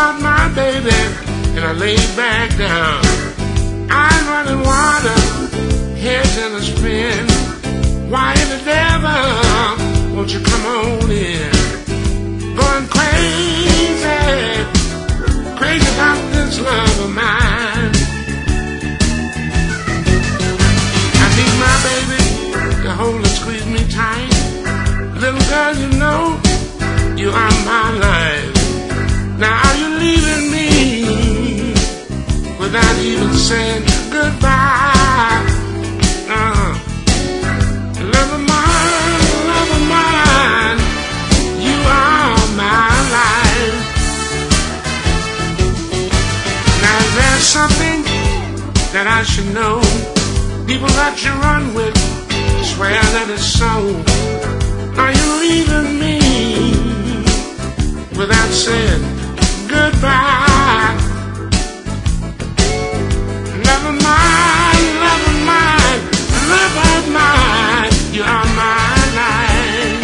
about my baby, and I lay back down. I'm running water, heads in a spin. Why in the devil won't you come on in? Going crazy, crazy about this love of mine. I need my baby to hold and squeeze me tight. Little girl, you know you are my life. Now are you leaving me without even saying goodbye? Love of mine, you are my life. Now there's something that I should know. People that you run with swear that it's so. Are you leaving me without saying goodbye? Love of mine, love of mine, love of mine, you are my life.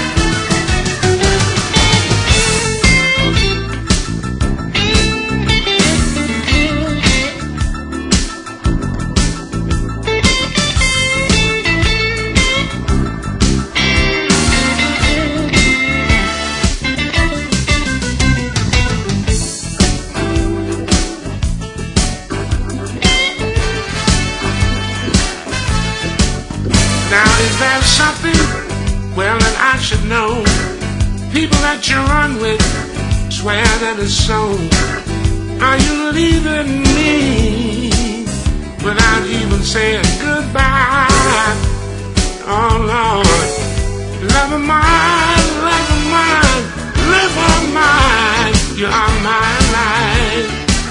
Now is there something, well, that I should know? People that you run with swear that it's so. Are you leaving me without even saying goodbye? Oh Lord, love of mine, love of mine, love of mine, you are my life.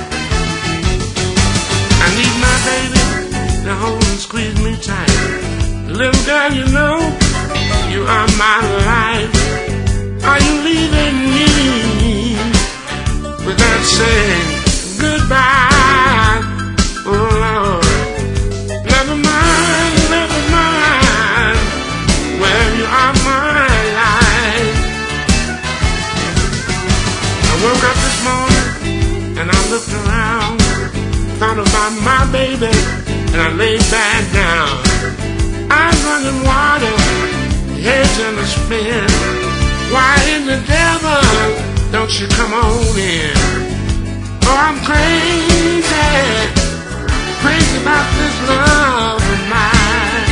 I need my baby to hold and squeeze me tight. Little girl, you know you are my life. Are you leaving me without saying goodbye? Oh Lord, love of mine, well, you are my life. I woke up this morning and I looked around, thought about my baby, and I laid back down. I'm running water, heads in a spin. Why in the devil don't you come on in? Oh, I'm crazy, crazy about this love of mine.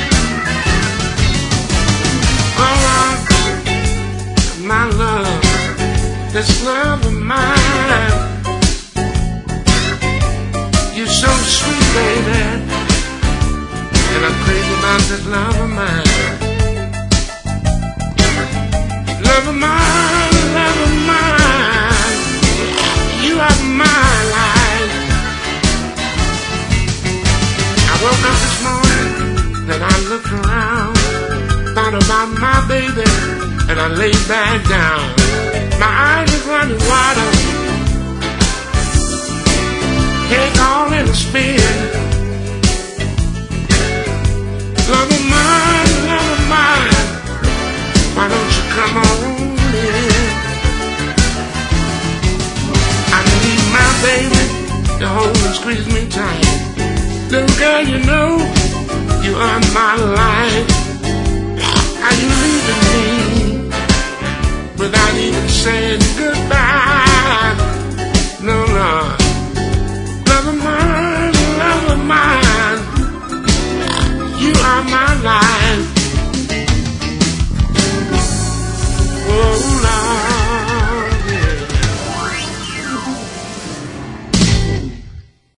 Oh, my love, this love of mine. You're so sweet, baby, and I'm crazy about this love of mine. Love of mine, love of mine, you are my life. I woke up this morning and I looked around, thought about my baby, and I laid back down. My eyes are running water, head all in a spin. Love of mine, why don't you come on in? I need my baby to hold and squeeze me tight. Little girl, you know you are my life. Are you leaving me without even saying goodbye?